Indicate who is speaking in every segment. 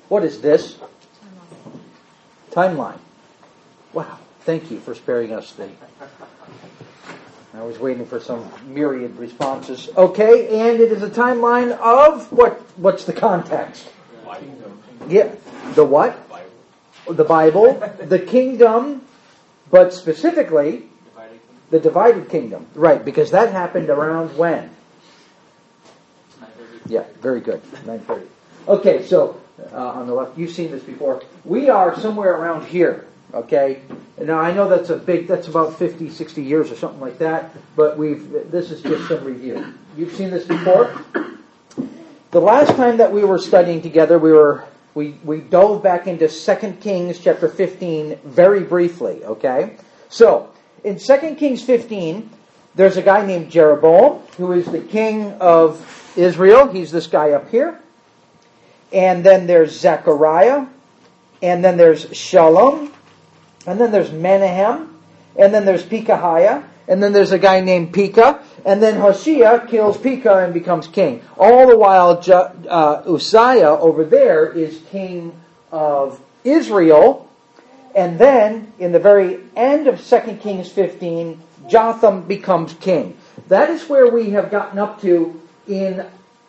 Speaker 1: What is this? Timeline. Wow. Thank you for sparing us the... I was waiting for some myriad responses. Okay, and it is a timeline of what? What's the context? Yeah. The what? The Bible. The kingdom, but specifically the divided kingdom. Right, because that happened around when? 930. Yeah, very good. 930. Okay, so on the left, you've seen this before. We are somewhere around here. Okay, now I know that's about 50, 60 years or something like that, but this is just some review. You've seen this before? The last time that we were studying together, we dove back into 2 Kings chapter 15 very briefly, okay? So, in 2 Kings 15, there's a guy named Jeroboam, who is the king of Israel. He's this guy up here. And then there's Zechariah, and then there's Shallum, and then there's Menahem, and then there's Pekahiah, and then there's a guy named Pekah, and then Hoshea kills Pekah and becomes king. All the while, Uzziah over there is king of Israel, and then in the very end of 2 Kings 15, Jotham becomes king. That is where we have gotten up to in...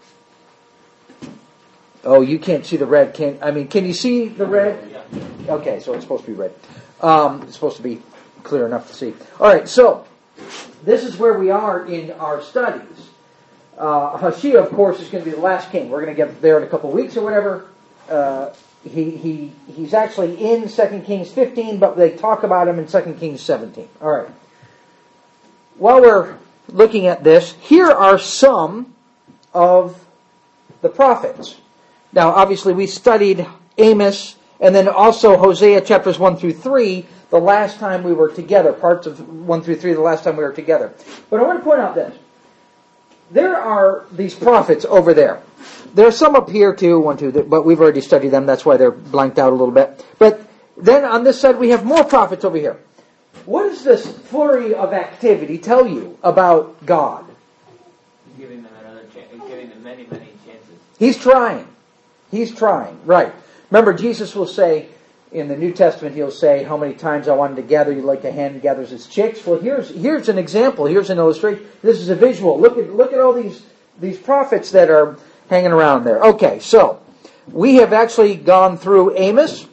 Speaker 1: Oh, you can't see the red. Can you see the red? Yeah. Okay, so it's supposed to be red. It's supposed to be clear enough to see. All right, so this is where we are in our studies. Hoshea, of course, is going to be the last king. We're going to get there in a couple of weeks or whatever. He's actually in 2 Kings 15, but they talk about him in 2 Kings 17. All right. While we're looking at this, here are some of the prophets. Now, obviously, we studied Amos and then also Hosea chapters 1 through 3 the last time we were together. Parts of 1 through 3 the last time we were together. But I want to point out this. There are these prophets over there. There are some up here too, 1, 2, but we've already studied them. That's why they're blanked out a little bit. But then on this side we have more prophets over here. What does this flurry of activity tell you about God?
Speaker 2: Giving them another chance, giving them many, many chances.
Speaker 1: He's trying. He's trying. Right. Remember, Jesus will say, in the New Testament, he'll say, how many times I wanted to gather you like a hen gathers its chicks. Well, here's an example. Here's an illustration. This is a visual. Look at all these prophets that are hanging around there. Okay, so we have actually gone through Amos,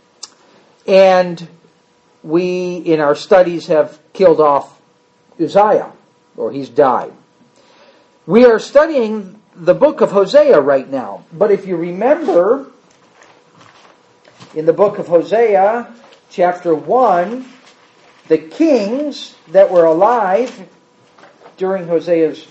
Speaker 1: and we, in our studies, have killed off Uzziah, or he's died. We are studying the book of Hosea right now. But if you remember, in the book of Hosea, chapter 1, the kings that were alive during Hosea's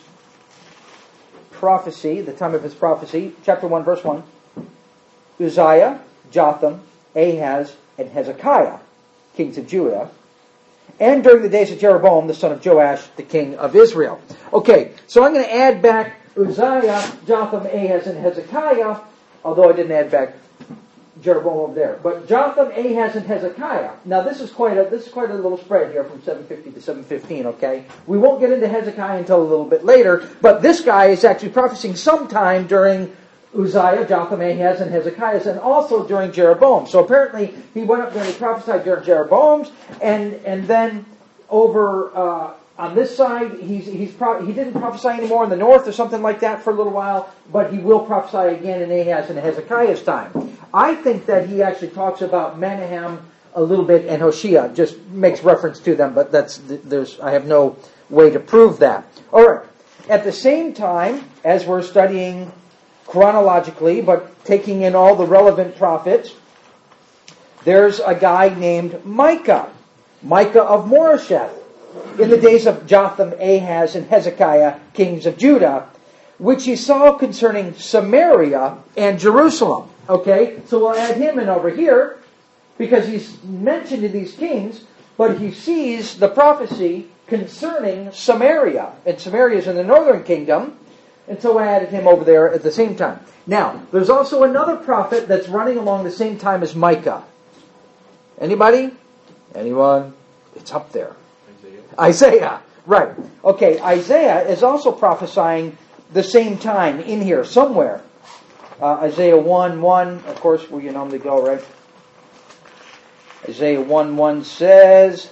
Speaker 1: prophecy, the time of his prophecy, chapter 1, verse 1, Uzziah, Jotham, Ahaz, and Hezekiah, kings of Judah, and during the days of Jeroboam, the son of Joash, the king of Israel. Okay, so I'm going to add back Uzziah, Jotham, Ahaz, and Hezekiah, although I didn't add back Jeroboam over there. But Jotham, Ahaz, and Hezekiah. Now this is quite a little spread here from 750 to 715, okay? We won't get into Hezekiah until a little bit later, but this guy is actually prophesying sometime during Uzziah, Jotham, Ahaz, and Hezekiah's, and also during Jeroboam. So apparently he went up there and he prophesied during Jeroboam's, and then over on this side, he didn't prophesy anymore in the north or something like that for a little while, but he will prophesy again in Ahaz and Hezekiah's time. I think that he actually talks about Menahem a little bit and Hoshea, just makes reference to them, but I have no way to prove that. All right. At the same time, as we're studying chronologically, but taking in all the relevant prophets, there's a guy named Micah of Moresheth, in the days of Jotham, Ahaz, and Hezekiah, kings of Judah, which he saw concerning Samaria and Jerusalem. Okay, so we'll add him in over here, because he's mentioned in these kings, but he sees the prophecy concerning Samaria, and Samaria is in the northern kingdom, and so I added him over there at the same time. Now, there's also another prophet that's running along the same time as Micah. Anybody? Anyone? It's up there. Isaiah. Right. Okay, Isaiah is also prophesying the same time in here somewhere. Isaiah 1:1, of course, where you normally go, right? Isaiah 1:1 says,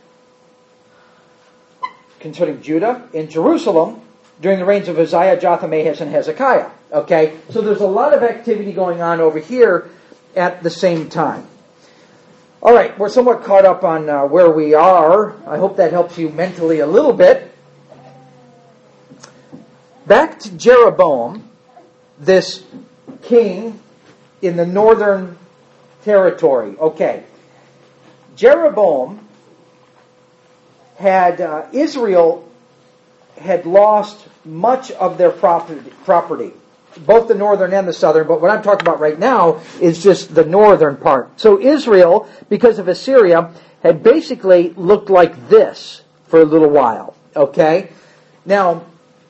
Speaker 1: concerning Judah, in Jerusalem, during the reigns of Uzziah, Jotham, Ahaz, and Hezekiah. Okay, so there's a lot of activity going on over here at the same time. All right, we're somewhat caught up on where we are. I hope that helps you mentally a little bit. Back to Jeroboam, this king in the northern territory. Okay, Jeroboam had Israel had lost much of their property, both the northern and the southern, but what I'm talking about right now is just the northern part. So Israel, because of Assyria, had basically looked like this for a little while. Okay? Now,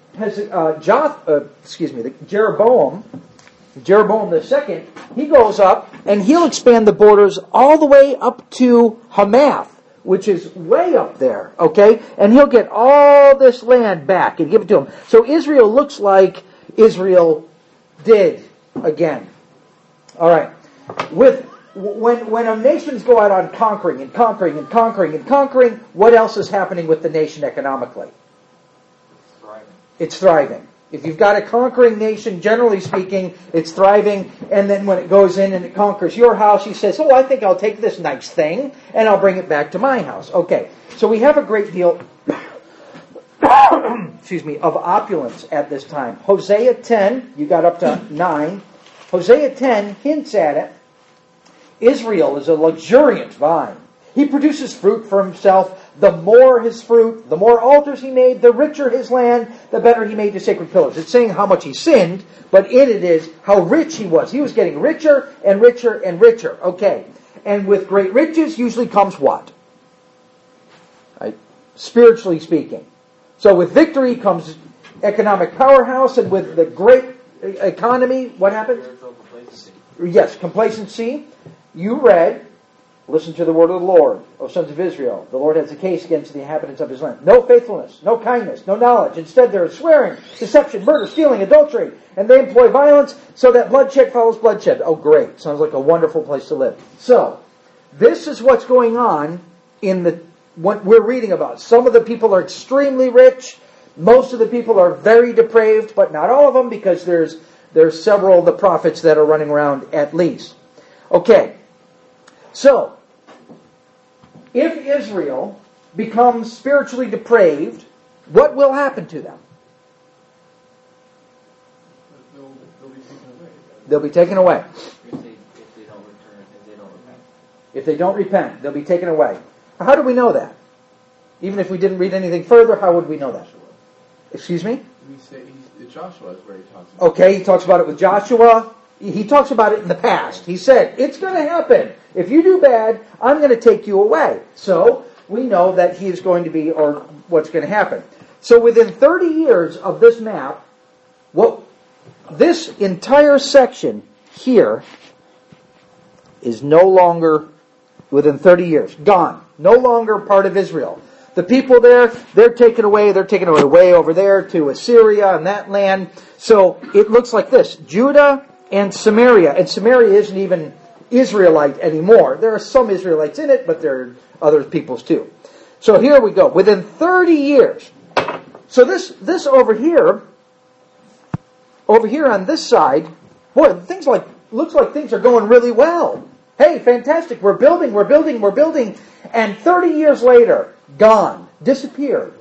Speaker 1: Jeroboam II, he goes up and he'll expand the borders all the way up to Hamath, which is way up there, okay? And he'll get all this land back and give it to him. So Israel looks like Israel did again. All right. When a nations go out on conquering, what else is happening with the nation economically? It's thriving. If you've got a conquering nation, generally speaking, it's thriving, and then when it goes in and it conquers your house, he says, I think I'll take this nice thing, and I'll bring it back to my house. Okay, so we have a great deal of opulence at this time. Hosea 10, you got up to 9. Hosea 10 hints at it. Israel is a luxuriant vine. He produces fruit for himself. The more his fruit, the more altars he made, the richer his land, the better he made the sacred pillars. It's saying how much he sinned, but in it is how rich he was. He was getting richer and richer and richer. Okay. And with great riches usually comes what? Right? Spiritually speaking. So with victory comes economic powerhouse, and with the great economy, what happens?
Speaker 2: Spiritual complacency.
Speaker 1: Yes, complacency. You read, listen to the word of the Lord, O sons of Israel. The Lord has a case against the inhabitants of his land. No faithfulness, no kindness, no knowledge. Instead there is swearing, deception, murder, stealing, adultery. And they employ violence so that bloodshed follows bloodshed. Oh, great. Sounds like a wonderful place to live. So, this is what's going on in what we're reading about. Some of the people are extremely rich. Most of the people are very depraved, but not all of them, because there's several of the prophets that are running around at least. Okay. So, if Israel becomes spiritually depraved, what will happen to them? They'll be taken away.
Speaker 2: If they don't return, if they don't repent.
Speaker 1: If they don't repent, they'll be taken away. How do we know that? Even if we didn't read anything further, how would we know that? Excuse me?
Speaker 3: Joshua is where he talks about it.
Speaker 1: Okay, he talks about it with Joshua. He talks about it in the past. He said, it's going to happen. If you do bad, I'm going to take you away. So, we know that he is going to be, or what's going to happen. So, within 30 years of this map, this entire section here is no longer, within 30 years, gone. No longer part of Israel. The people there, they're taken away way over there to Assyria and that land. So, it looks like this. Judah and Samaria. And Samaria isn't even Israelite anymore. There are some Israelites in it, but there are other peoples too. So here we go. Within 30 years. So this over here on this side, boy, looks like things are going really well. Hey, fantastic. We're building. And 30 years later, gone. Disappeared.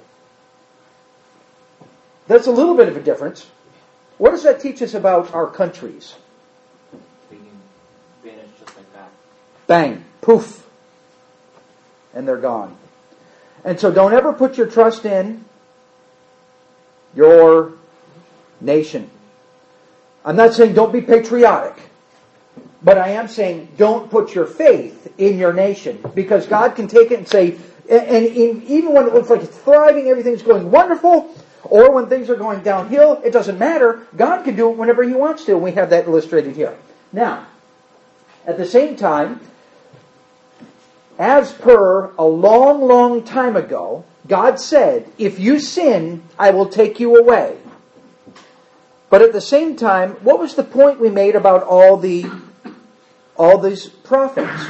Speaker 1: That's a little bit of a difference. What does that teach us about our countries?
Speaker 2: Being vanished just like that.
Speaker 1: Bang. Poof. And they're gone. And so don't ever put your trust in your nation. I'm not saying don't be patriotic. But I am saying don't put your faith in your nation. Because God can take it and say, and even when it looks like it's thriving, everything's going wonderful, or when things are going downhill, it doesn't matter. God can do it whenever He wants to. And we have that illustrated here. Now, at the same time, as per a long, long time ago, God said, if you sin, I will take you away. But at the same time, what was the point we made about all these prophets?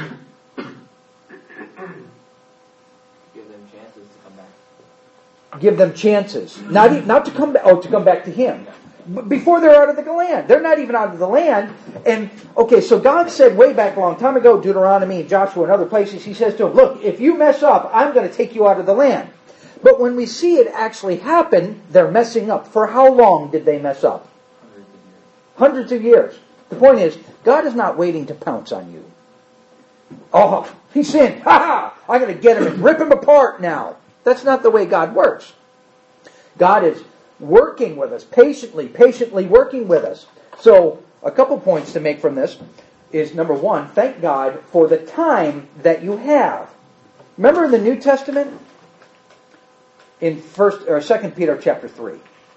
Speaker 2: Give them chances to come back.
Speaker 1: Give them chances. Not to come back, to come back to Him. Before they're out of the land. They're not even out of the land. And, okay, so God said way back a long time ago, Deuteronomy, Joshua, and other places, He says to them, look, if you mess up, I'm going to take you out of the land. But when we see it actually happen, they're messing up. For how long did they mess up? Hundreds of years. The point is, God is not waiting to pounce on you. Oh, he sinned. Ha ha! I'm going to get him and rip him apart now. That's not the way God works. God is working with us, patiently working with us. So, a couple points to make from this is, number one, thank God for the time that you have. Remember in the New Testament? In 2 Peter chapter 3.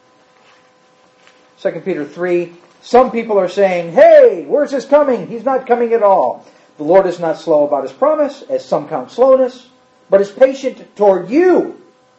Speaker 1: 2 Peter 3, some people are saying, hey, where's this coming? He's not coming at all. The Lord is not slow about His promise, as some count slowness, but is patient toward you.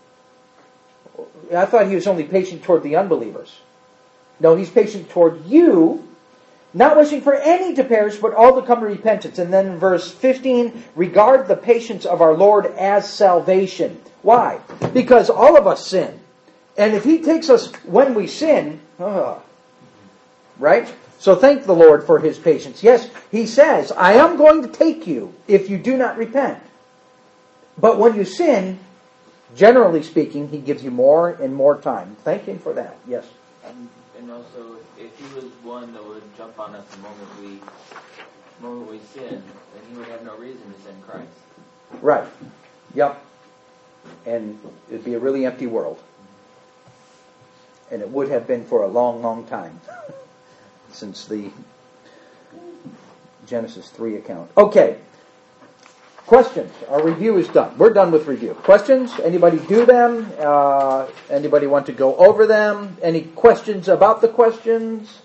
Speaker 1: I thought He was only patient toward the unbelievers. No, He's patient toward you, not wishing for any to perish, but all to come to repentance. And then in verse 15, regard the patience of our Lord as salvation. Why? Because all of us sin. And if He takes us when we sin, right? So thank the Lord for His patience. Yes, He says, I am going to take you if you do not repent. But when you sin, generally speaking, He gives you more and more time. Thank Him for that. Yes?
Speaker 2: And also, if He was one that would jump on us the moment we sin, then He would have no reason to send Christ.
Speaker 1: Right. Yep. And it'd be a really empty world. And it would have been for a long, long time. Since the Genesis 3 account. Okay. Questions? Our review is done. We're done with review. Questions? Anybody do them? Anybody want to go over them? Any questions about the questions?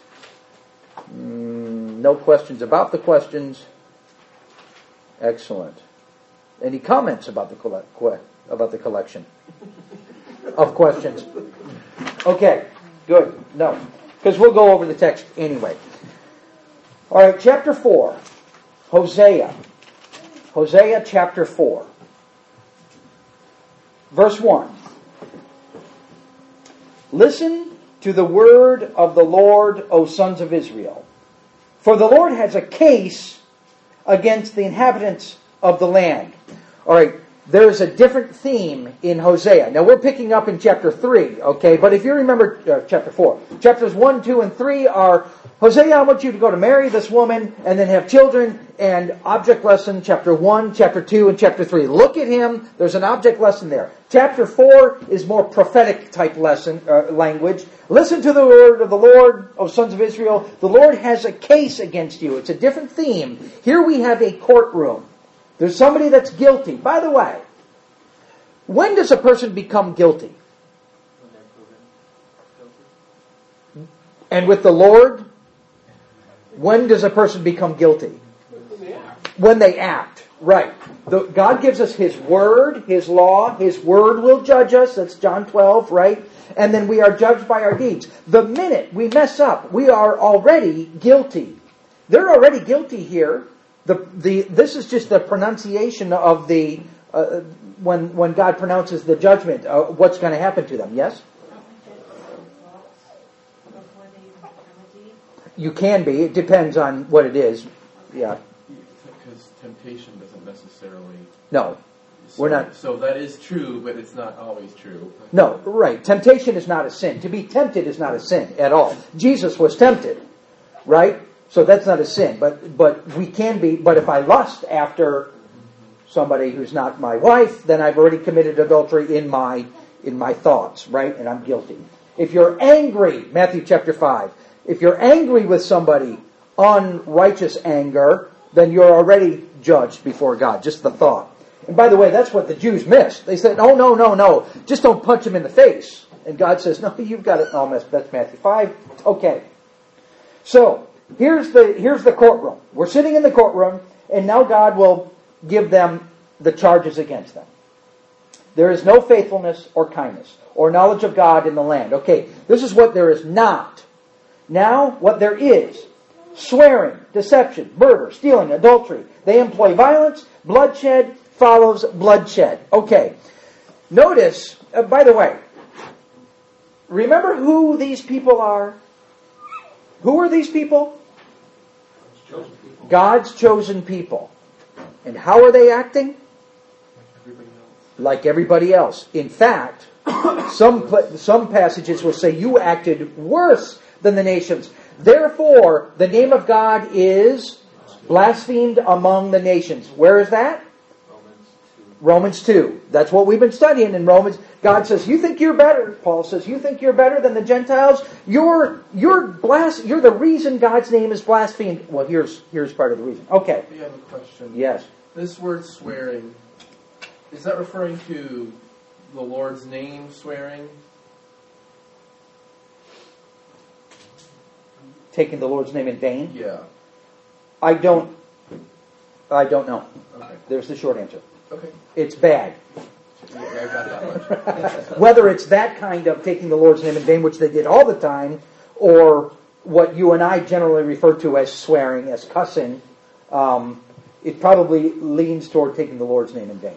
Speaker 1: No questions about the questions. Excellent. Any comments about the collection of questions? Okay, good. No, because we'll go over the text anyway. All right, chapter 4, Hosea. Hosea chapter 4. Verse 1. Listen to the word of the Lord, O sons of Israel. For the Lord has a case against the inhabitants of the land. All right, there's a different theme in Hosea. Now we're picking up in chapter 3, okay? But if you remember chapter 4, chapters 1, 2, and 3 are, Hosea, I want you to go to marry this woman and then have children, and object lesson, chapter 1, chapter 2, and chapter 3. Look at him, there's an object lesson there. Chapter 4 is more prophetic type lesson language. Listen to the word of the Lord, O sons of Israel. The Lord has a case against you. It's a different theme. Here we have a courtroom. There's somebody that's guilty. By the way, when does a person become guilty?
Speaker 2: When they're proven guilty.
Speaker 1: And with the Lord, when does a person become guilty? When they act. Right. God gives us His Word, His law. His Word will judge us. That's John 12, right? And then we are judged by our deeds. The minute we mess up, we are already guilty. They're already guilty here. This is just the pronunciation of the when God pronounces the judgment, what's going to happen to them. Yes? You can be. It depends on what it is. Yeah.
Speaker 3: Because temptation doesn't necessarily...
Speaker 1: No. We're not...
Speaker 3: So that is true, but it's not always true.
Speaker 1: No, right. Temptation is not a sin. To be tempted is not a sin at all. Jesus was tempted, right? So that's not a sin. But we can be... But if I lust after somebody who's not my wife, then I've already committed adultery in my thoughts, right? And I'm guilty. If you're angry, Matthew chapter 5, if you're angry with somebody, unrighteous anger, then you're already judged before God. Just the thought. And by the way, that's what the Jews missed. They said, no. Just don't punch him in the face. And God says, no, you've got it all messed. That's Matthew 5. Okay. So, here's the courtroom. We're sitting in the courtroom, and now God will give them the charges against them. There is no faithfulness or kindness or knowledge of God in the land. Okay, this is what there is not. Now, what there is: swearing, deception, murder, stealing, adultery. They employ violence. Bloodshed follows bloodshed. Okay. Notice, by the way, remember who these people are? Who are these people? God's chosen people. And how are they acting? Like everybody else. In fact, some passages will say you acted worse than the nations. Therefore, the name of God is blasphemed among the nations. Where is that? Romans 2. That's what we've been studying in Romans. God says, you think you're better. Paul says, you think you're better than the Gentiles? You're the reason God's name is blasphemed. Well, here's part of the reason. Okay.
Speaker 3: You have a question.
Speaker 1: Yes.
Speaker 3: This word swearing, is that referring to the Lord's name swearing?
Speaker 1: Taking the Lord's name in vain?
Speaker 3: Yeah.
Speaker 1: I don't know.
Speaker 3: Okay.
Speaker 1: There's the short answer.
Speaker 3: Okay.
Speaker 1: It's bad.
Speaker 3: Yeah, I got that much.
Speaker 1: Whether it's that kind of taking the Lord's name in vain, which they did all the time, or what you and I generally refer to as swearing, as cussing, it probably leans toward taking the Lord's name in vain.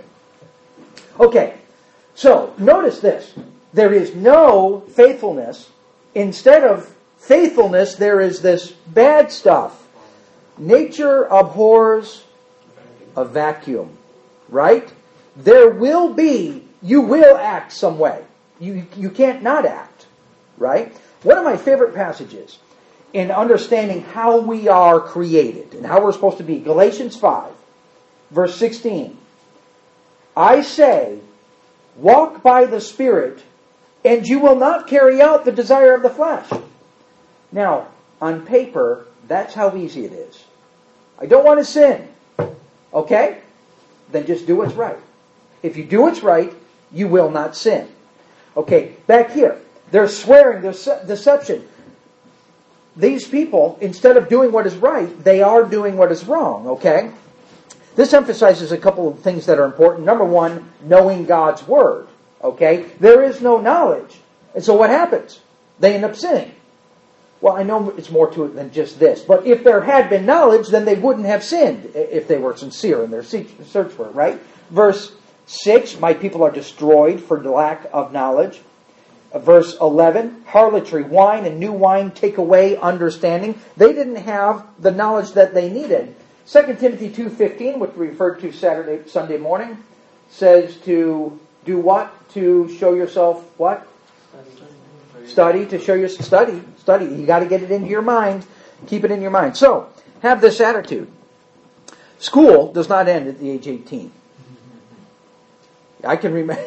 Speaker 1: Okay, so notice this. There is no faithfulness. Instead of faithfulness, there is this bad stuff. Nature abhors a vacuum, right? There will be, you will act some way. You can't not act, right? One of my favorite passages in understanding how we are created and how we're supposed to be, Galatians 5, verse 16. I say, walk by the Spirit, and you will not carry out the desire of the flesh. Now, on paper, that's how easy it is. I don't want to sin. Okay? Then just do what's right. If you do what's right, you will not sin. Okay, back here. There's swearing, there's deception. These people, instead of doing what is right, they are doing what is wrong. Okay? This emphasizes a couple of things that are important. Number one, knowing God's Word. Okay? There is no knowledge. And so what happens? They end up sinning. Well, I know it's more to it than just this. But if there had been knowledge, then they wouldn't have sinned if they were sincere in their search for it, right? Verse 6, my people are destroyed for the lack of knowledge. Verse 11, harlotry, wine and new wine take away understanding. They didn't have the knowledge that they needed. 2 Timothy 2:15, which we referred to Sunday morning, says to do what? To show yourself what? Study. To show your study. You got to get it into your mind. Keep it in your mind. So, have this attitude. School does not end at the age 18. I can remember.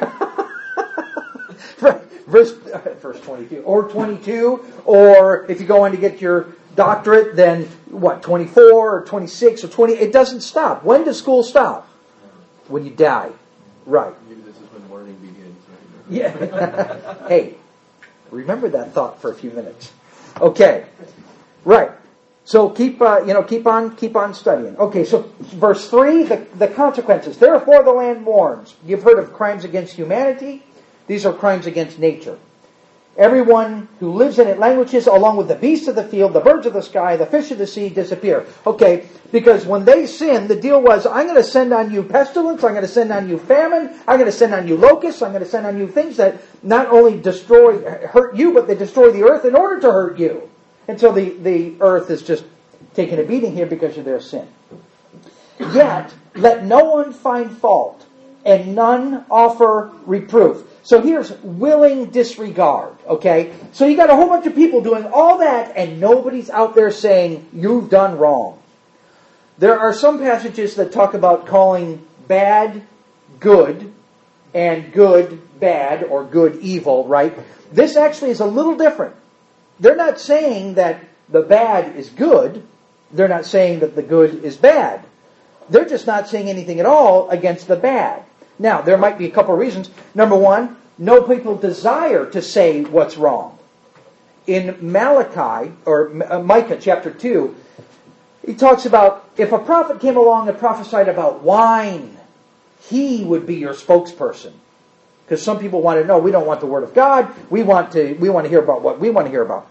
Speaker 1: Verse 22. Or 22. Or if you go on to get your doctorate, then what? 24 or 26 or 20. It doesn't stop. When does school stop? When you die. Right.
Speaker 3: Maybe this is when learning begins. Right?
Speaker 1: Yeah. Hey, remember that thought for a few minutes. Okay. Right. So keep on studying. Okay, so verse 3, the consequences. Therefore the land mourns. You've heard of crimes against humanity. These are crimes against nature. Everyone who lives in it languishes, along with the beasts of the field, the birds of the sky, the fish of the sea disappear. Okay, because when they sinned, the deal was, I'm going to send on you pestilence, I'm going to send on you famine, I'm going to send on you locusts, I'm going to send on you things that not only hurt you, but they destroy the earth in order to hurt you. And so the earth is just taking a beating here because of their sin. Yet, let no one find fault, and none offer reproof. So here's willing disregard, okay? So you got a whole bunch of people doing all that, and nobody's out there saying, you've done wrong. There are some passages that talk about calling bad good, and good bad, or good evil, right? This actually is a little different. They're not saying that the bad is good. They're not saying that the good is bad. They're just not saying anything at all against the bad. Now, there might be a couple of reasons. Number one, no people desire to say what's wrong. In Malachi, or Micah chapter 2, he talks about if a prophet came along and prophesied about wine, he would be your spokesperson. Because some people want to know, we don't want the Word of God, we want to hear about what we want to hear about.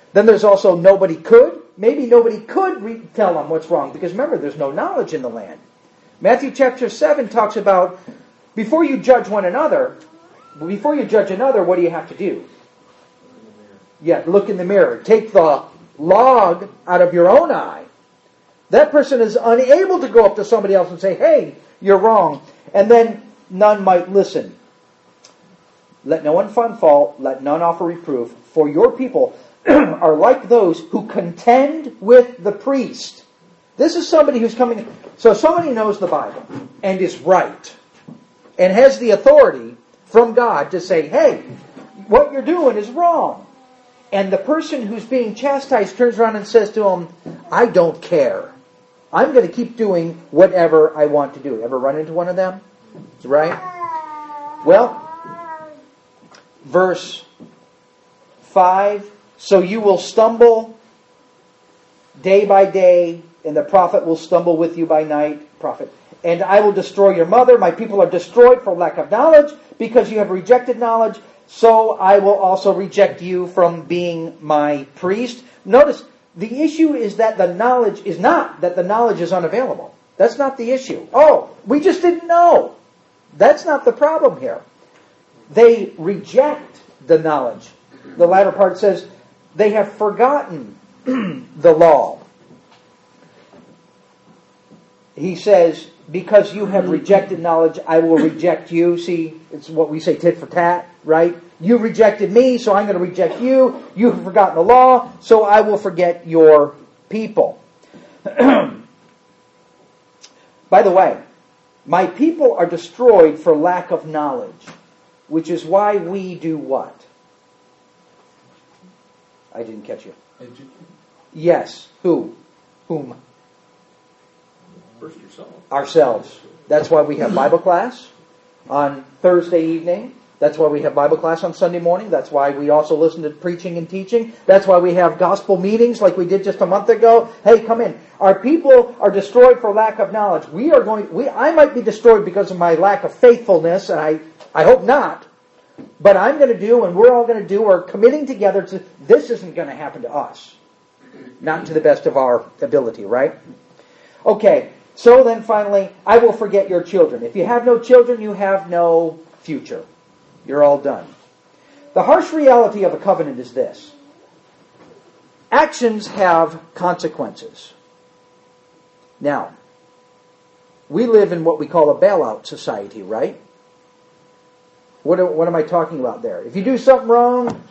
Speaker 1: Then there's also nobody could. Maybe nobody could tell them what's wrong, because remember, there's no knowledge in the land. Matthew chapter 7 talks about, before you judge one another, before you judge another, what do you have to do? Yeah, look in the mirror. Take the log out of your own eye. That person is unable to go up to somebody else and say, hey, you're wrong. And then none might listen. Let no one find fault, let none offer reproof, for your people are like those who contend with the priest. This is somebody who's coming. So somebody knows the Bible and is right and has the authority from God to say, hey, what you're doing is wrong. And the person who's being chastised turns around and says to him, I don't care. I'm going to keep doing whatever I want to do. Ever run into one of them? Right? Well, verse 5, so you will stumble day by day, and the prophet will stumble with you by night. Prophet. And I will destroy your mother. My people are destroyed for lack of knowledge, because you have rejected knowledge. So I will also reject you from being my priest. Notice, the issue is that the knowledge is not that the knowledge is unavailable. That's not the issue. Oh, we just didn't know. That's not the problem here. They reject the knowledge. The latter part says, they have forgotten the law. He says, because you have rejected knowledge, I will reject you. See, it's what we say tit for tat, right? You rejected me, so I'm going to reject you. You have forgotten the law, so I will forget your people. By the way, my people are destroyed for lack of knowledge, which is why we do what? I didn't catch you.
Speaker 3: Educate.
Speaker 1: Yes. Who? Whom?
Speaker 3: First yourself.
Speaker 1: Ourselves. That's why we have Bible class on Thursday evening. That's why we have Bible class on Sunday morning. That's why we also listen to preaching and teaching. That's why we have gospel meetings like we did just a month ago. Hey, come in. Our people are destroyed for lack of knowledge. I might be destroyed because of my lack of faithfulness, and I hope not. But I'm going to do, and we're all going to do, we're committing together to, this isn't going to happen to us. Not to the best of our ability, right? Okay, so then finally, I will forget your children. If you have no children, you have no future. You're all done. The harsh reality of a covenant is this. Actions have consequences. Now, we live in what we call a bailout society, right? What am I talking about there? If you do something wrong,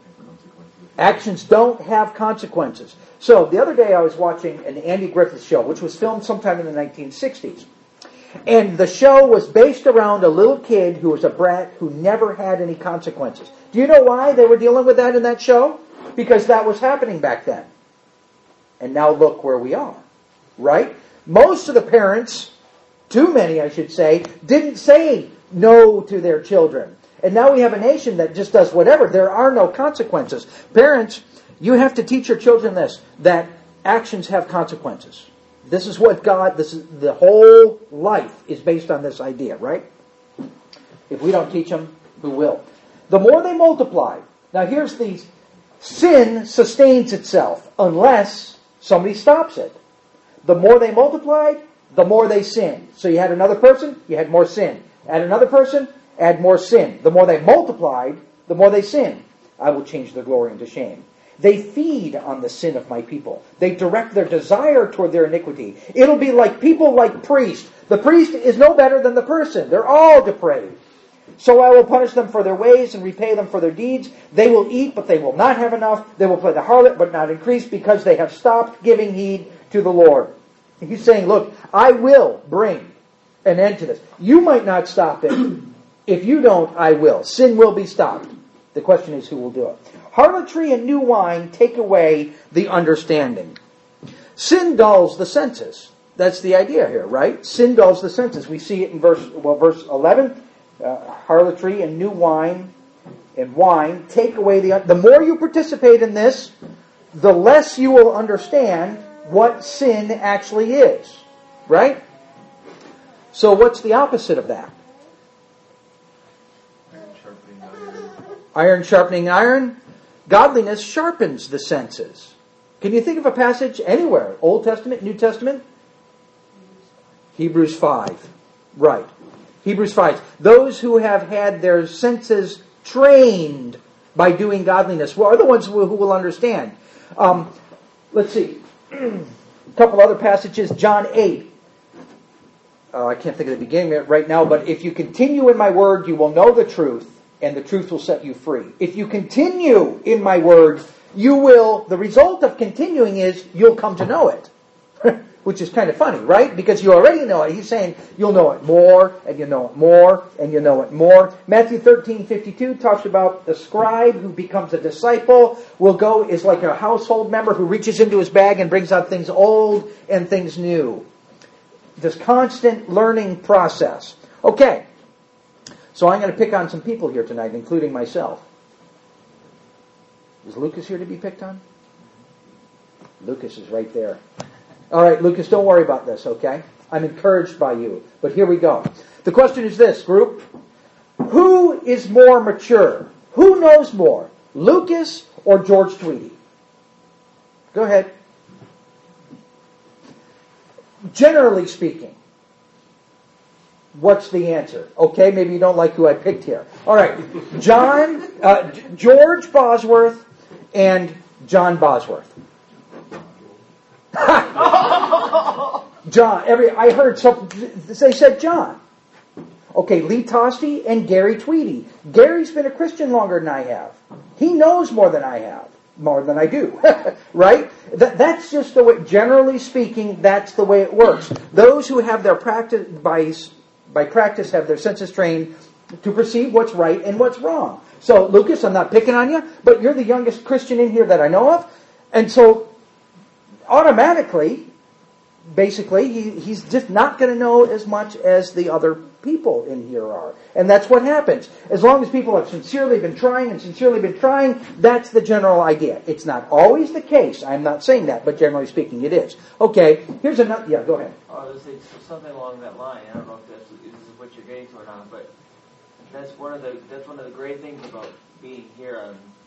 Speaker 1: actions don't have consequences. So, the other day I was watching an Andy Griffith show, which was filmed sometime in the 1960s. And the show was based around a little kid who was a brat who never had any consequences. Do you know why they were dealing with that in that show? Because that was happening back then. And now look where we are. Right? Most of the parents, too many I should say, didn't say no to their children. And now we have a nation that just does whatever. There are no consequences. Parents, you have to teach your children this, that actions have consequences. This is what the whole life is based on this idea, right? If we don't teach them, who will? The more they multiply. Now here's the sin sustains itself unless somebody stops it. The more they multiplied, the more they sinned. So you had another person, you had more sin. Add another person, add more sin. The more they multiplied, the more they sinned. I will change their glory into shame. They feed on the sin of my people. They direct their desire toward their iniquity. It'll be like people like priests. The priest is no better than the person. They're all depraved. So I will punish them for their ways and repay them for their deeds. They will eat, but they will not have enough. They will play the harlot, but not increase, because they have stopped giving heed to the Lord. And he's saying, look, I will bring an end to this. You might not stop it. If you don't, I will. Sin will be stopped. The question is, who will do it? Harlotry and new wine take away the understanding. Sin dulls the senses. That's the idea here, right? Sin dulls the senses. We see it in verse 11. Harlotry and new wine and wine take away the more you participate in this, the less you will understand what sin actually is. Right? So what's the opposite of that?
Speaker 3: Iron sharpening iron.
Speaker 1: Iron sharpening iron. Godliness sharpens the senses. Can you think of a passage anywhere? Old Testament, New Testament? Hebrews 5. Right. Hebrews 5. Those who have had their senses trained by doing godliness are the ones who will understand. Let's see. A couple other passages. John 8. I can't think of the beginning of it right now, but if you continue in my word, you will know the truth, and the truth will set you free. If you continue in my word, you will, the result of continuing is you'll come to know it. Which is kind of funny, right? Because you already know it. He's saying you'll know it more, and you know it more, and you know it more. Matthew 13:52 talks about the scribe who becomes a disciple is like a household member who reaches into his bag and brings out things old and things new. This constant learning process. Okay, so I'm going to pick on some people here tonight, including myself. Is Lucas here to be picked on? Lucas is right there. All right, Lucas, don't worry about this, okay? I'm encouraged by you. But here we go. The question is this, group. Who is more mature? Who knows more? Lucas or George Tweedy? Go ahead. Generally speaking, what's the answer? Okay, maybe you don't like who I picked here. All right, George Bosworth and John Bosworth. John. I heard they said John. Okay, Lee Tosti and Gary Tweedy. Gary's been a Christian longer than I have. He knows more than I have. More than I do. Right? That's just the way, generally speaking, that's the way it works. Those who have their practice, by practice, have their senses trained to perceive what's right and what's wrong. So, Lucas, I'm not picking on you, but you're the youngest Christian in here that I know of. And so, automatically, basically, he's just not going to know as much as the other people in here are. And that's what happens. As long as people have sincerely been trying, that's the general idea. It's not always the case. I'm not saying that, but generally speaking, it is. Okay, here's another... Yeah, go ahead.
Speaker 2: I was going to say something along that line. I don't know if this is what you're getting to or not, but that's one of the great things about being here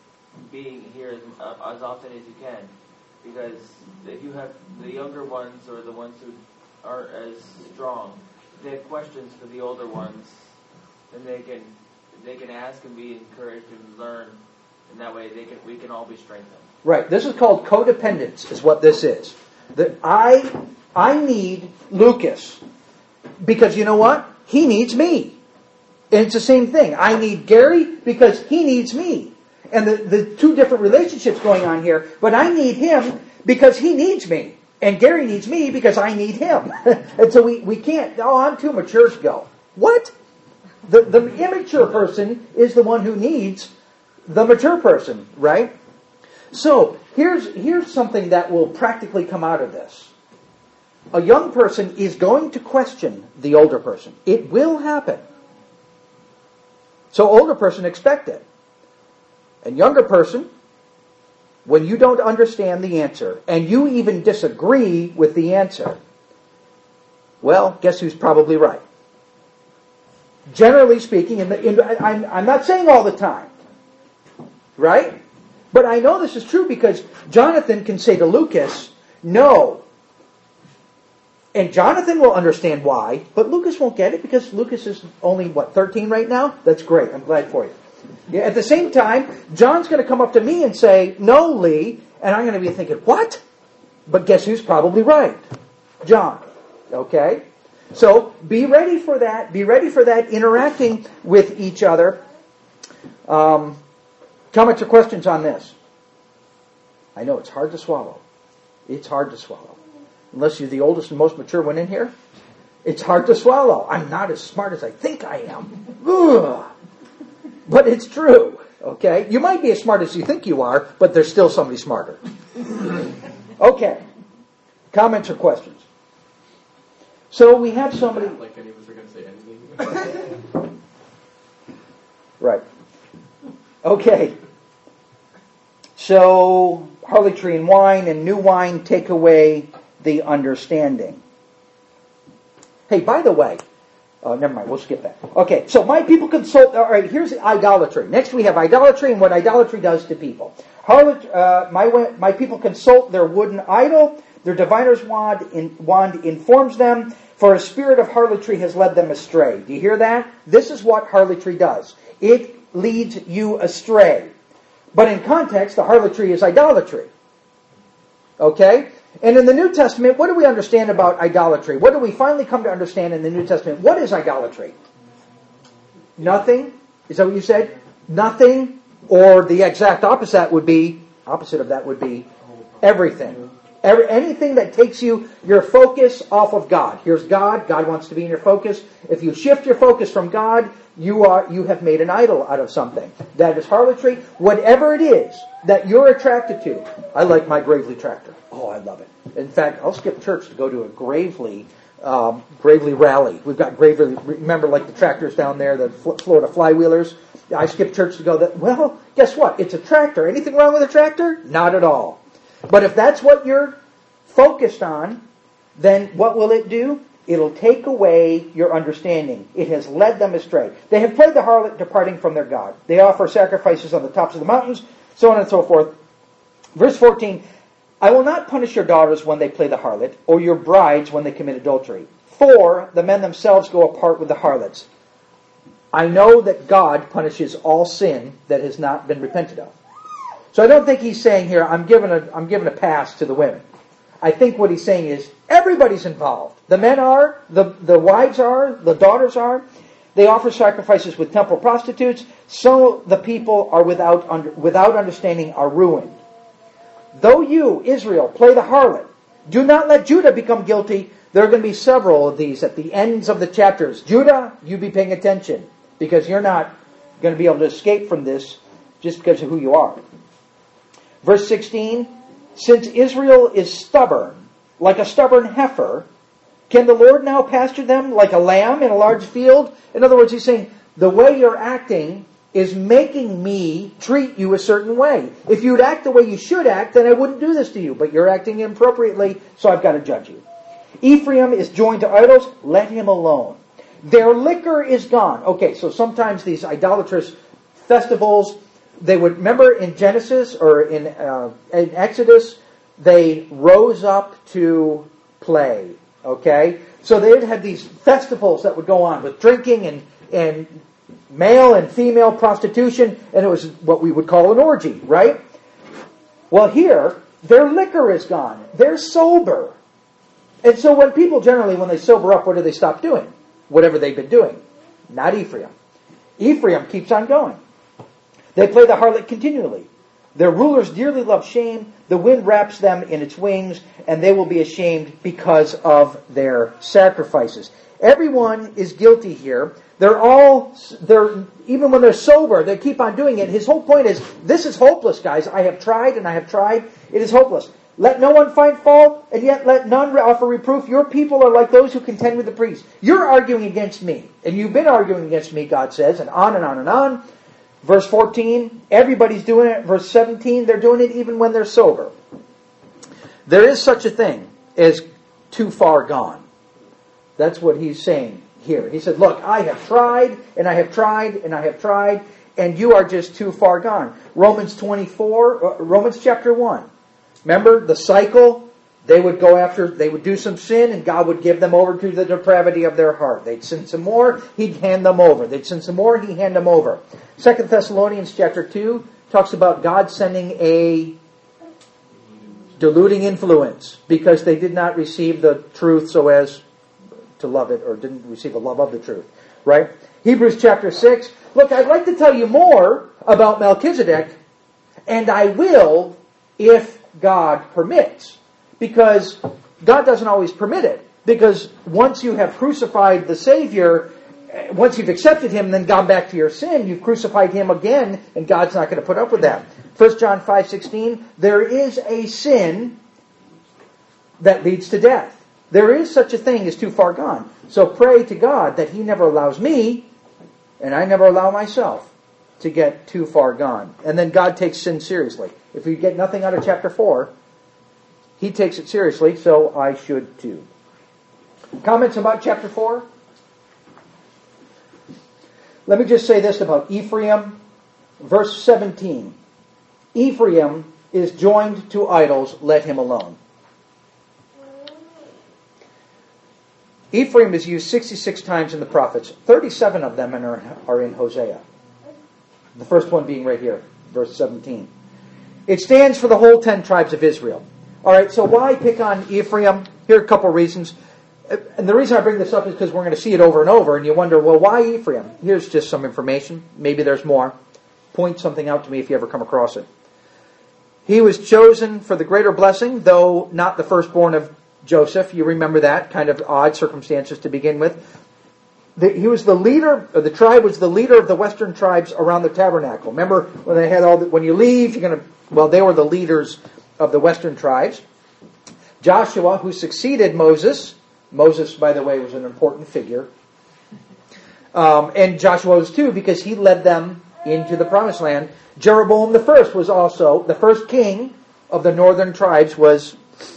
Speaker 2: as often as you can. Because if you have the younger ones or the ones who aren't as strong, they have questions for the older ones, then they can ask and be encouraged and learn, and that way we can all be strengthened. Right.
Speaker 1: This is called codependence, is what this is. That I need Lucas because you know what? He needs me. And it's the same thing. I need Gary because he needs me. And the two different relationships going on here, but I need him because he needs me. And Gary needs me because I need him. And so we can't, I'm too mature to go. What? The immature person is the one who needs the mature person, right? So here's something that will practically come out of this. A young person is going to question the older person. It will happen. So older person, expect it. And younger person, when you don't understand the answer, and you even disagree with the answer, well, guess who's probably right? Generally speaking, I'm not saying all the time, right? But I know this is true because Jonathan can say to Lucas, no. And Jonathan will understand why, but Lucas won't get it because Lucas is only, 13 right now? That's great. I'm glad for you. Yeah, at the same time, John's going to come up to me and say, no, Lee, and I'm going to be thinking, what? But guess who's probably right? John. Okay? So, be ready for that. Be ready for that interacting with each other. Comments or questions on this? I know it's hard to swallow. It's hard to swallow. Unless you're the oldest and most mature one in here, it's hard to swallow. I'm not as smart as I think I am. Ugh. But it's true, okay? You might be as smart as you think you are, but there's still somebody smarter. Okay. Comments or questions? So we have somebody...
Speaker 3: Like any of us are going to say anything.
Speaker 1: Right. Okay. So, harlotry and wine and new wine take away the understanding. Hey, by the way, Never mind, we'll skip that. Okay, so my people consult... All right, here's idolatry. Next we have idolatry and what idolatry does to people. My people consult their wooden idol. Their diviner's wand informs them, for a spirit of harlotry has led them astray. Do you hear that? This is what harlotry does. It leads you astray. But in context, the harlotry is idolatry. Okay? And in the New Testament, what do we understand about idolatry? What do we finally come to understand in the New Testament? What is idolatry? Nothing? Is that what you said? Nothing? Or the exact opposite of that would be everything. Anything that takes your focus off of God. Here's God. God wants to be in your focus. If you shift your focus from God, you have made an idol out of something. That is harlotry. Whatever it is that you're attracted to. I like my Gravely tractor. Oh, I love it. In fact, I'll skip church to go to a Gravely rally. We've got Gravely, remember like the tractors down there, the Florida Flywheelers? I skip church to go that, well, guess what? It's a tractor. Anything wrong with a tractor? Not at all. But if that's what you're focused on, then what will it do? It'll take away your understanding. It has led them astray. They have played the harlot, departing from their God. They offer sacrifices on the tops of the mountains, so on and so forth. Verse 14, I will not punish your daughters when they play the harlot, or your brides when they commit adultery. For the men themselves go apart with the harlots. I know that God punishes all sin that has not been repented of. So I don't think he's saying here, I'm giving a pass to the women. I think what he's saying is, everybody's involved. The men are, the wives are, the daughters are. They offer sacrifices with temple prostitutes, so the people are without understanding are ruined. Though you, Israel, play the harlot, do not let Judah become guilty. There are going to be several of these at the ends of the chapters. Judah, you be paying attention, because you're not going to be able to escape from this just because of who you are. Verse 16, since Israel is stubborn, like a stubborn heifer, can the Lord now pasture them like a lamb in a large field? In other words, he's saying, the way you're acting is making me treat you a certain way. If you'd act the way you should act, then I wouldn't do this to you. But you're acting inappropriately, so I've got to judge you. Ephraim is joined to idols, let him alone. Their liquor is gone. Okay, so sometimes these idolatrous festivals, they would, remember in Genesis or in Exodus, they rose up to play. Okay? So they'd have these festivals that would go on with drinking and male and female prostitution, and it was what we would call an orgy, right? Well, here, their liquor is gone. They're sober. And so when people generally, when they sober up, what do they stop doing? Whatever they've been doing. Not Ephraim. Ephraim keeps on going. They play the harlot continually. Their rulers dearly love shame. The wind wraps them in its wings, and they will be ashamed because of their sacrifices. Everyone is guilty here. Even when they're sober, they keep on doing it. His whole point is, this is hopeless, guys. I have tried and I have tried. It is hopeless. Let no one find fault, and yet let none offer reproof. Your people are like those who contend with the priests. You're arguing against me, and you've been arguing against me, God says, and on and on and on. Verse 14, everybody's doing it. Verse 17, they're doing it even when they're sober. There is such a thing as too far gone. That's what he's saying here. He said, look, I have tried, and I have tried, and I have tried, and you are just too far gone. Romans chapter 1. Remember the cycle? They would do some sin, and God would give them over to the depravity of their heart. They'd sin some more, He'd hand them over. They'd sin some more, He'd hand them over. 2 Thessalonians chapter 2 talks about God sending a deluding influence because they did not receive the truth so as to love it, or didn't receive the love of the truth. Right? Hebrews chapter 6. Look, I'd like to tell you more about Melchizedek, and I will if God permits. Because God doesn't always permit it. Because once you have crucified the Savior, once you've accepted Him and then gone back to your sin, you've crucified Him again, and God's not going to put up with that. 1 John 5:16, there is a sin that leads to death. There is such a thing as too far gone. So pray to God that He never allows me, and I never allow myself, to get too far gone. And then God takes sin seriously. If we get nothing out of chapter 4, He takes it seriously, so I should too. Comments about chapter 4? Let me just say this about Ephraim. Verse 17. Ephraim is joined to idols, let him alone. Ephraim is used 66 times in the prophets. 37 of them are in Hosea. The first one being right here, verse 17. It stands for the whole 10 tribes of Israel. All right, so why pick on Ephraim? Here are a couple reasons. And the reason I bring this up is because we're going to see it over and over, and you wonder, well, why Ephraim? Here's just some information. Maybe there's more. Point something out to me if you ever come across it. He was chosen for the greater blessing, though not the firstborn of Joseph. You remember that, kind of odd circumstances to begin with. He was the leader, or the tribe was the leader of the western tribes around the tabernacle. Remember when they had when you leave, they were the leaders of the western tribes. Joshua, who succeeded Moses, by the way, was an important figure. And Joshua was too, because he led them into the promised land. Jeroboam the first was also, the first king of the northern tribes was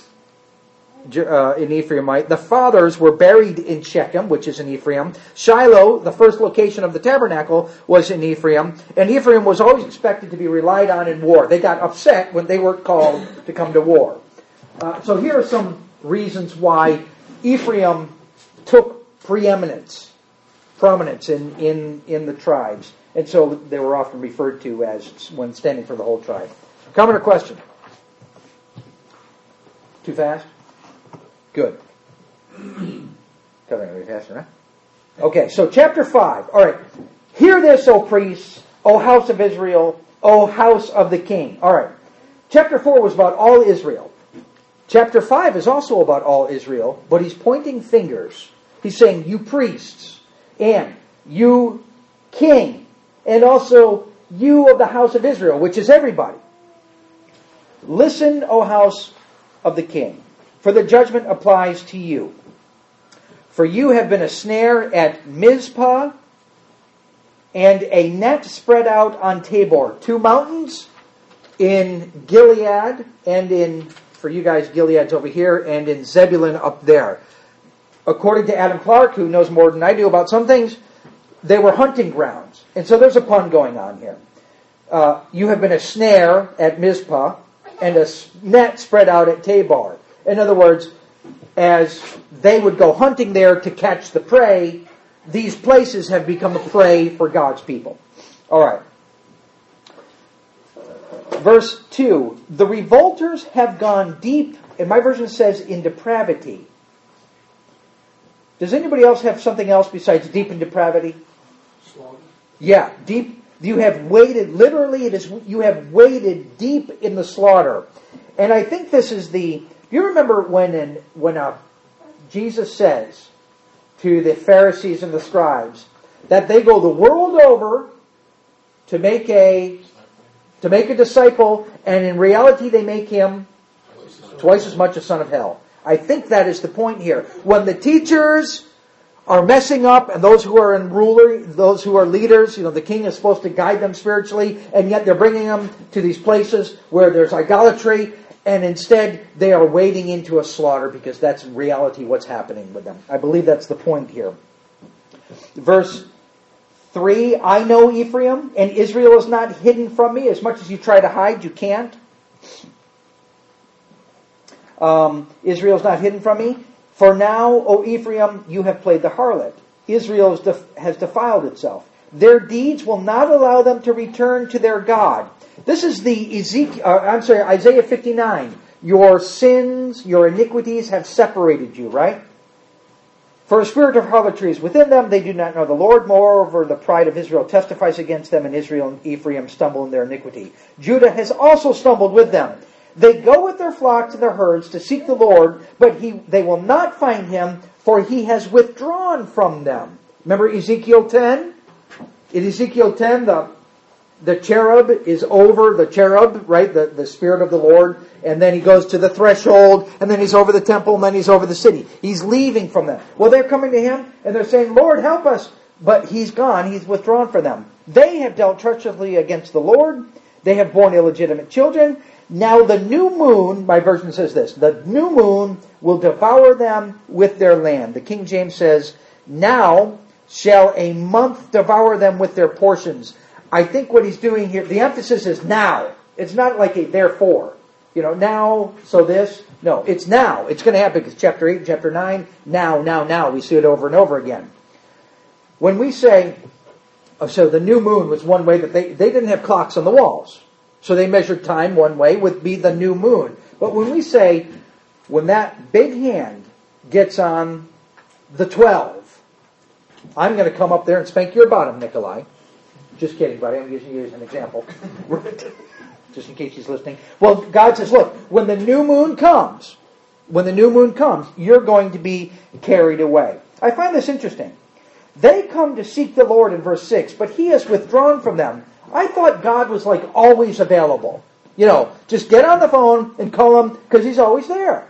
Speaker 1: in Ephraimite. The fathers were buried in Shechem, which is in Ephraim. Shiloh, the first location of the tabernacle, was in Ephraim. And Ephraim was always expected to be relied on in war. They got upset when they were called to come to war. So here are some reasons why Ephraim took prominence in the tribes. And so they were often referred to as when standing for the whole tribe. Comment or question? Too fast? Good. Covering a bit faster, huh? Okay, so chapter 5. All right. Hear this, O priests, O house of Israel, O house of the king. All right. Chapter 4 was about all Israel. Chapter 5 is also about all Israel, but he's pointing fingers. He's saying, you priests, and you king, and also you of the house of Israel, which is everybody. Listen, O house of the king, for the judgment applies to you. For you have been a snare at Mizpah, and a net spread out on Tabor. 2 mountains in Gilead, and in, for you guys, Gilead's over here, and in Zebulun up there. According to Adam Clark, who knows more than I do about some things, they were hunting grounds. And so there's a pun going on here. You have been a snare at Mizpah, and a net spread out at Tabor. In other words, as they would go hunting there to catch the prey, these places have become a prey for God's people. All right. Verse 2. The revolters have gone deep, and my version says in depravity. Does anybody else have something else besides deep in depravity?
Speaker 4: Slaughter.
Speaker 1: Yeah, deep. You have waded, literally it is, you have waded deep in the slaughter. And I think this is you remember when Jesus says to the Pharisees and the scribes that they go the world over to make a disciple, and in reality they make him twice as much a son of hell. I think that is the point here. When the teachers are messing up, and those who are those who are leaders, the king is supposed to guide them spiritually, and yet they're bringing them to these places where there's idolatry, and instead they are wading into a slaughter because that's in reality what's happening with them. I believe that's the point here. Verse 3, I know Ephraim, and Israel is not hidden from me. As much as you try to hide, you can't. Israel is not hidden from me. For now, O Ephraim, you have played the harlot. Israel has defiled itself. Their deeds will not allow them to return to their God. This is the Isaiah 59. Your sins, your iniquities have separated you, right? For a spirit of harlotry is within them. They do not know the Lord. Moreover, the pride of Israel testifies against them, and Israel and Ephraim stumble in their iniquity. Judah has also stumbled with them. They go with their flocks and their herds to seek the Lord, but they will not find him, for he has withdrawn from them. Remember Ezekiel 10? In Ezekiel 10, the cherub is over the cherub, right? The Spirit of the Lord. And then he goes to the threshold, and then he's over the temple, and then he's over the city. He's leaving from them. Well, they're coming to him, and they're saying, Lord, help us. But he's gone. He's withdrawn from them. They have dealt treacherously against the Lord. They have borne illegitimate children. Now the new moon, my version says this, the new moon will devour them with their land. The King James says, now shall a month devour them with their portions. I think what he's doing here, the emphasis is now. It's not like a therefore. Now, so this. No, it's now. It's going to happen because chapter 8 and chapter 9, now. We see it over and over again. When we say, so the new moon was one way that they didn't have clocks on the walls. So they measured time one way would be the new moon. But when we say, when that big hand gets on the 12, I'm going to come up there and spank your bottom, Nikolai. Just kidding, buddy. I'm using you as an example. Just in case he's listening. Well, God says, look, when the new moon comes, you're going to be carried away. I find this interesting. They come to seek the Lord in verse 6, but he has withdrawn from them. I thought God was like always available. Just get on the phone and call him because he's always there.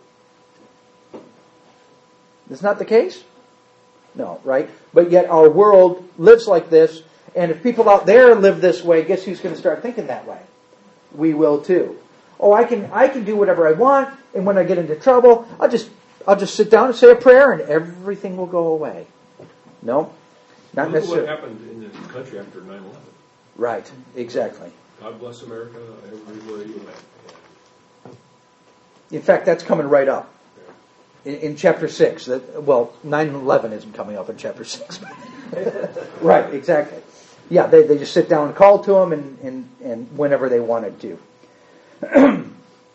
Speaker 1: That's not the case? No, right? But yet our world lives like this, and if people out there live this way, guess who's going to start thinking that way? We will too. Oh, I can do whatever I want, and when I get into trouble, I'll just sit down and say a prayer, and everything will go away. No, not necessarily.
Speaker 4: Look what happened in this country after 9/11.
Speaker 1: Right, exactly.
Speaker 4: God bless America everywhere you went.
Speaker 1: In fact, that's coming right up in chapter 6. 9/11 isn't coming up in chapter 6. Right, exactly. Yeah, they just sit down and call to him and whenever they wanted to.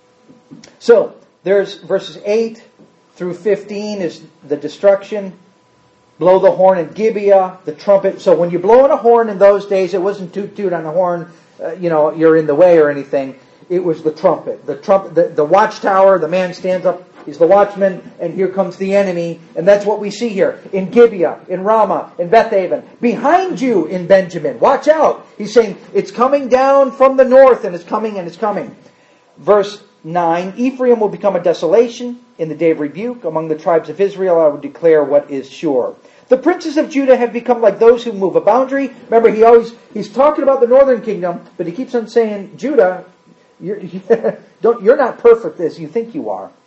Speaker 1: So, there's verses 8 through 15 is the destruction. Blow the horn in Gibeah, the trumpet. So when you blow in a horn in those days, it wasn't toot toot on the horn, you're in the way or anything. It was the trumpet. The watchtower, the man stands up, he's the watchman, and here comes the enemy. And that's what we see here. In Gibeah, in Ramah, in Bethaven. Behind you in Benjamin. Watch out. He's saying, it's coming down from the north, and it's coming, and it's coming. Verse 9, Ephraim will become a desolation in the day of rebuke. Among the tribes of Israel I will declare what is sure. The princes of Judah have become like those who move a boundary. Remember, he's talking about the northern kingdom, but he keeps on saying, Judah, you're not perfect as you think you are.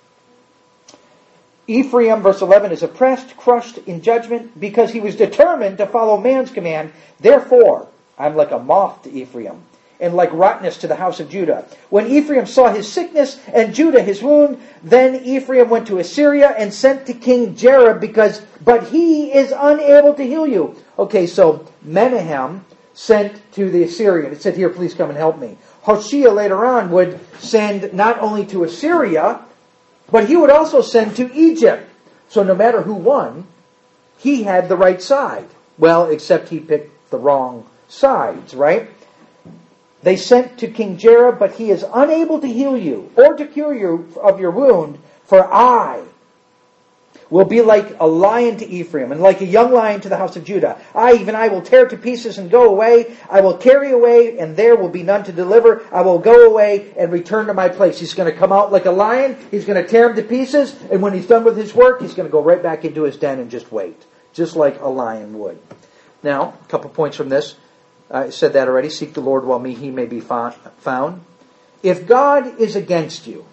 Speaker 1: Ephraim, verse 11, is oppressed, crushed in judgment, because he was determined to follow man's command. Therefore, I'm like a moth to Ephraim, and like rottenness to the house of Judah. When Ephraim saw his sickness, and Judah his wound, then Ephraim went to Assyria and sent to King Jareb, but he is unable to heal you. Okay, so Menahem sent to the Assyrian. It said, here, please come and help me. Hoshea later on would send not only to Assyria, but he would also send to Egypt. So no matter who won, he had the right side. Well, except he picked the wrong sides, right? They sent to King Jareb, but he is unable to heal you or to cure you of your wound, for I will be like a lion to Ephraim and like a young lion to the house of Judah. I will tear to pieces and go away. I will carry away, and there will be none to deliver. I will go away and return to my place. He's going to come out like a lion. He's going to tear him to pieces, and when he's done with his work, he's going to go right back into his den and just wait, just like a lion would. Now, a couple points from this. I said that already. Seek the Lord while he may be found. If God is against you,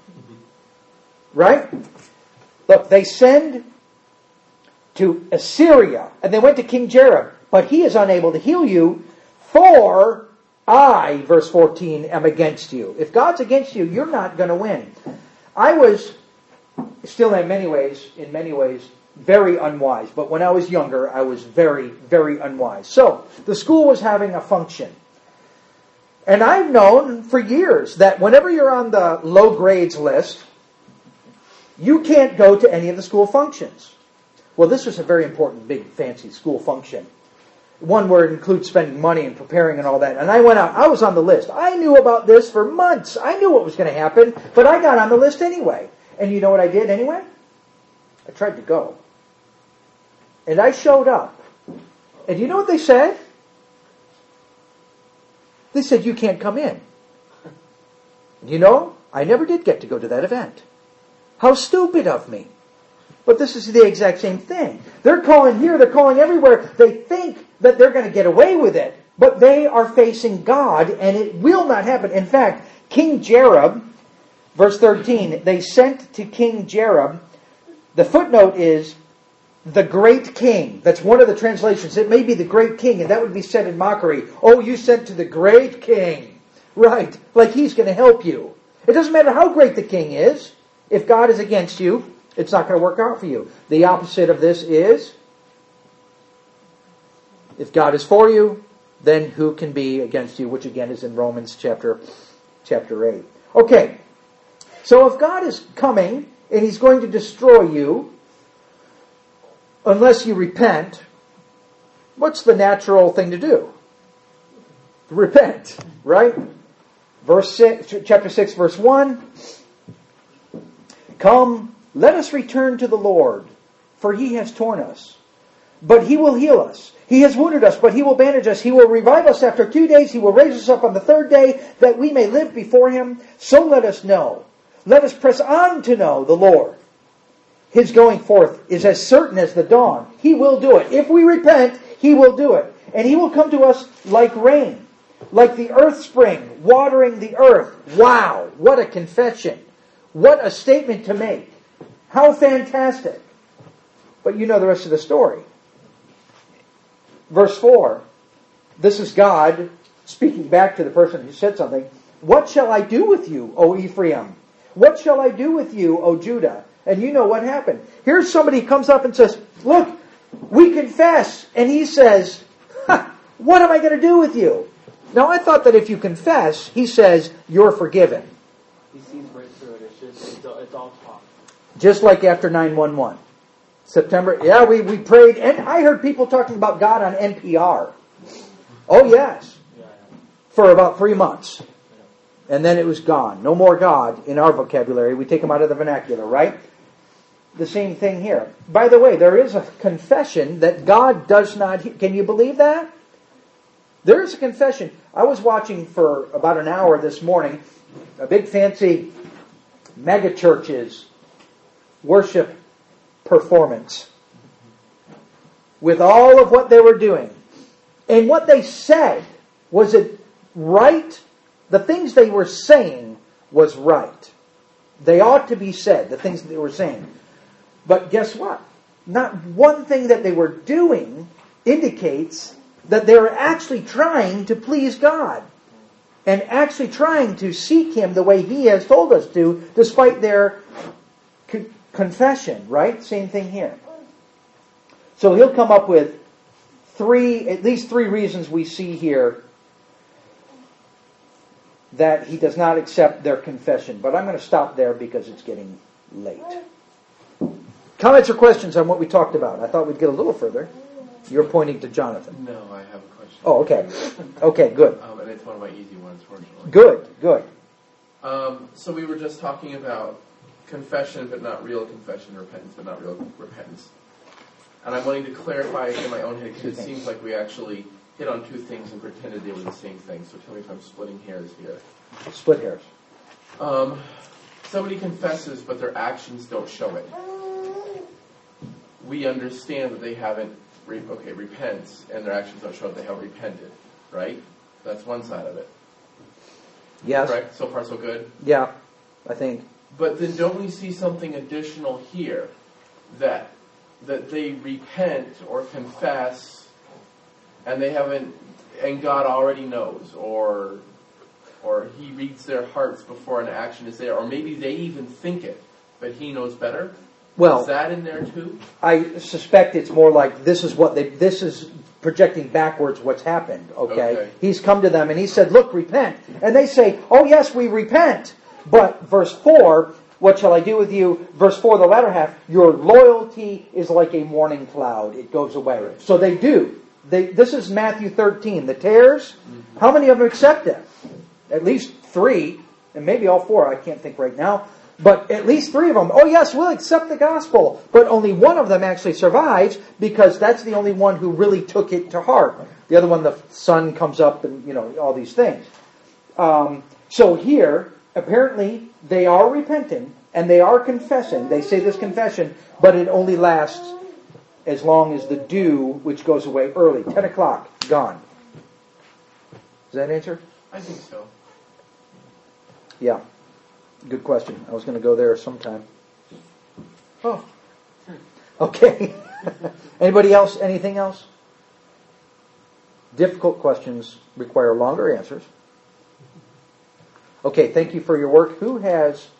Speaker 1: right? Look, they send to Assyria, and they went to King Jareb, but he is unable to heal you, for I, verse 14, am against you. If God's against you, you're not going to win. I was, still in many ways, very unwise. But when I was younger, I was very, very unwise. So, the school was having a function. And I've known for years that whenever you're on the low grades list, you can't go to any of the school functions. Well, this was a very important, big, fancy school function. One where it includes spending money and preparing and all that. And I went out. I was on the list. I knew about this for months. I knew what was going to happen, but I got on the list anyway. And you know what I did anyway? I tried to go. And I showed up. And you know what they said? They said, you can't come in. You know, I never did get to go to that event. How stupid of me. But this is the exact same thing. They're calling here, they're calling everywhere. They think that they're going to get away with it. But they are facing God, and it will not happen. In fact, King Jareb, verse 13, they sent to King Jareb. The footnote is, the great king. That's one of the translations. It may be the great king, and that would be said in mockery. Oh, you sent to the great king. Right, like he's going to help you. It doesn't matter how great the king is. If God is against you, it's not going to work out for you. The opposite of this is, if God is for you, then who can be against you? Which again is in Romans chapter 8. Okay, so if God is coming and He's going to destroy you, unless you repent, what's the natural thing to do? Repent, right? Chapter 6, verse 1. Come, let us return to the Lord, for He has torn us, but He will heal us. He has wounded us, but He will bandage us. He will revive us after 2 days. He will raise us up on the third day, that we may live before Him. So let us know. Let us press on to know the Lord. His going forth is as certain as the dawn. He will do it. If we repent, He will do it. And He will come to us like rain, like the earth spring, watering the earth. Wow, what a confession. What a statement to make. How fantastic. But you know the rest of the story. Verse 4, this is God speaking back to the person who said something. What shall I do with you, O Ephraim? What shall I do with you, O Judah? And you know what happened. Here's somebody who comes up and says, look, we confess. And he says, what am I going to do with you? Now I thought that if you confess, he says, you're forgiven.
Speaker 2: He sees right through it. It's all talk.
Speaker 1: Just like after 9/11. September, yeah, we prayed, and I heard people talking about God on NPR. Oh, yes. For about 3 months. And then it was gone. No more God in our vocabulary. We take Him out of the vernacular, right? The same thing here. By the way, there is a confession that God does not hear. Can you believe that? There is a confession. I was watching for about an hour this morning a big fancy mega churches worship performance with all of what they were doing. And what they said, was it right? The things they were saying was right. They ought to be said, the things that they were saying. But guess what? Not one thing that they were doing indicates that they were actually trying to please God and actually trying to seek Him the way He has told us to, despite their confession, right? Same thing here. So He'll come up with at least three reasons we see here that He does not accept their confession. But I'm going to stop there because it's getting late. Comments or questions on what we talked about? I thought we'd get a little further. You're pointing to Jonathan.
Speaker 3: No, I have a question.
Speaker 1: Oh, okay. Okay, good.
Speaker 3: And it's one of my easy ones, fortunately.
Speaker 1: Good.
Speaker 3: So we were just talking about confession but not real confession, repentance but not real repentance. And I'm wanting to clarify in my own head because it seems like we actually hit on two things and pretended they were the same thing. So tell me if I'm splitting hairs here.
Speaker 1: Split hairs.
Speaker 3: Somebody confesses but their actions don't show it. We understand that they haven't, repents, and their actions don't show that they have repented, right? That's one side of it.
Speaker 1: Yes.
Speaker 3: Correct? So far so good?
Speaker 1: Yeah, I think.
Speaker 3: But then don't we see something additional here that they repent or confess and they haven't, and God already knows, or He reads their hearts before an action is there, or maybe they even think it, but He knows better?
Speaker 1: Well,
Speaker 3: is that in there too?
Speaker 1: I suspect it's more like this is projecting backwards what's happened, okay? He's come to them and He said, look, repent. And they say, oh yes, we repent. But verse 4, what shall I do with you? Verse 4, the latter half, your loyalty is like a morning cloud. It goes away. So they do. This is Matthew 13. The tares, how many of them accept it? At least 3, and maybe all 4. I can't think right now. But at least 3 of them, oh yes, we'll accept the gospel. But only one of them actually survives because that's the only one who really took it to heart. The other one, the sun comes up and, all these things. So here, apparently, they are repenting and they are confessing. They say this confession, but it only lasts as long as the dew, which goes away early. 10 o'clock, gone. Does that answer?
Speaker 3: I think so.
Speaker 1: Yeah. Good question. I was going to go there sometime. Oh. Okay. Anybody else? Anything else? Difficult questions require longer answers. Okay, thank you for your work. Who has